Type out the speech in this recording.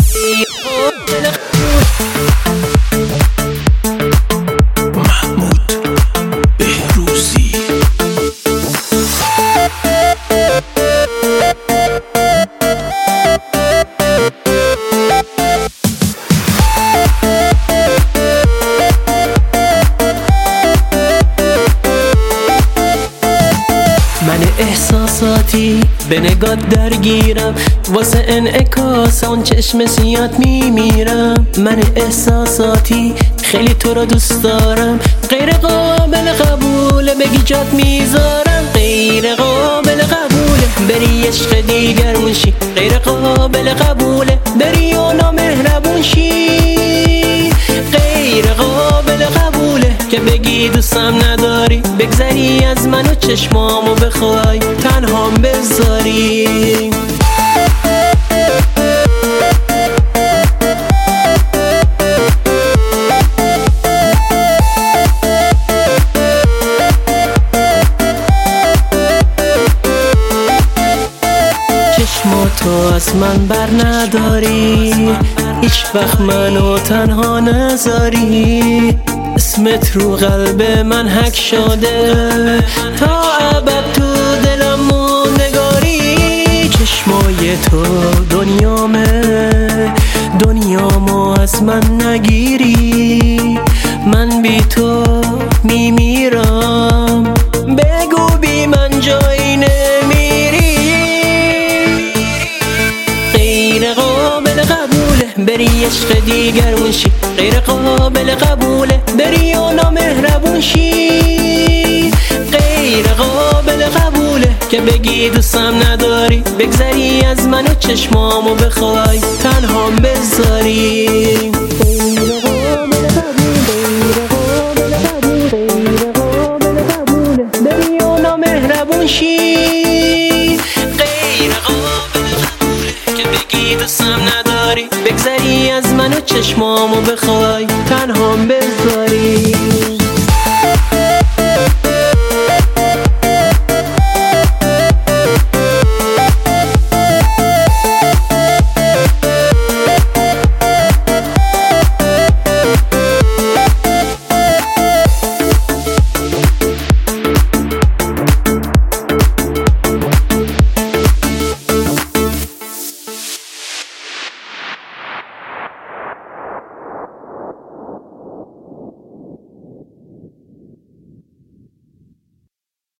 من احساساتی به نگات درگیرم، واسه انعکاس اون چشم سیات میمیرم. من احساساتی خیلی تو رو دوست دارم، غیر قابل قبوله بگی جات میذارم. غیر قابل قبوله بری عشق دیگرون شی، غیر قابل قبوله بری و نامهربون شی. غیر قابل قبوله که بگی دوستم نداری، بگذری از من و چشمامو بخوای تنهام بذاری. چشماتو از من بر نداری، هیچ وقت منو تنها نذاری. اسمت رو قلب من حک شده، تا ابد تو دلم موندگاری. چشمای تو دنیامو از من نگیری، من بی تو میمیرم، بگو بی من جایی نمیری. غیر قابل قبوله بری عشق دیگرون شی، غیر قابل قبوله بری و نامهربون شی. غیر قابل قبوله که بگی دوستم نداری، بگذری از من و چشمامو بخوای تنهام بذاری. غیر قابل قبوله بری و نامهربون شی. غیر قابل قبوله که بگی دوستم نداری، بگذری از من و چشمامو بخوای تنهام